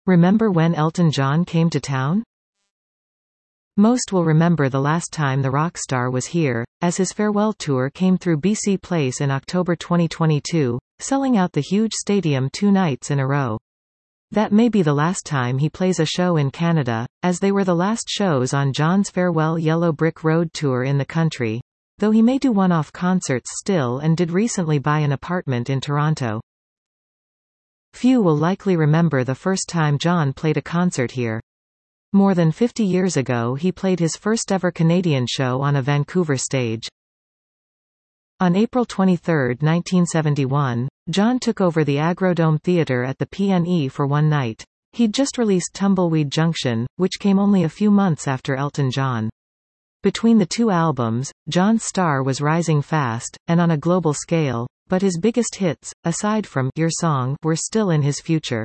Remember when Elton John came to town? Most will remember the last time the rock star was here, as his farewell tour came through BC Place in October 2022, selling out the huge stadium 2 nights in a row. That may be the last time he plays a show in Canada, as they were the last shows on John's farewell Yellow Brick Road tour in the country, though he may do one-off concerts still and did recently buy an apartment in Toronto. Few will likely remember the first time John played a concert here. More than 50 years ago he played his first ever Canadian show on a Vancouver stage. On April 23, 1971, John took over the Agrodome Theatre at the PNE for one night. He'd just released Tumbleweed Junction, which came only a few months after Elton John. Between the two albums, John's star was rising fast, and on a global scale, but his biggest hits, aside from Your Song, were still in his future.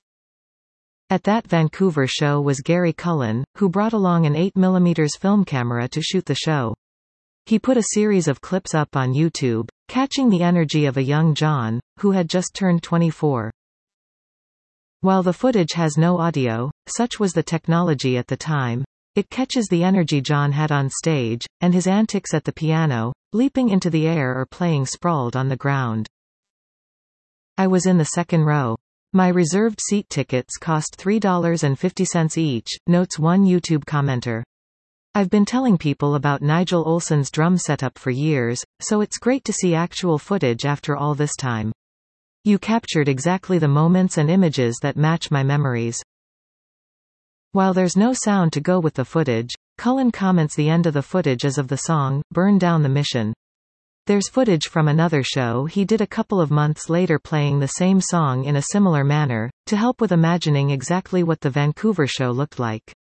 At that Vancouver show was Gary Cullen, who brought along an 8mm film camera to shoot the show. He put a series of clips up on YouTube, catching the energy of a young John, who had just turned 24. While the footage has no audio, such was the technology at the time, it catches the energy John had on stage, and his antics at the piano, leaping into the air or playing sprawled on the ground. I was in the second row. My reserved seat tickets cost $3.50 each, notes one YouTube commenter. I've been telling people about Nigel Olsson's drum setup for years, so it's great to see actual footage after all this time. You captured exactly the moments and images that match my memories. While there's no sound to go with the footage, Cullen comments the end of the footage is of the song, Burn Down the Mission. There's footage from another show he did a couple of months later playing the same song in a similar manner, to help with imagining exactly what the Vancouver show looked like.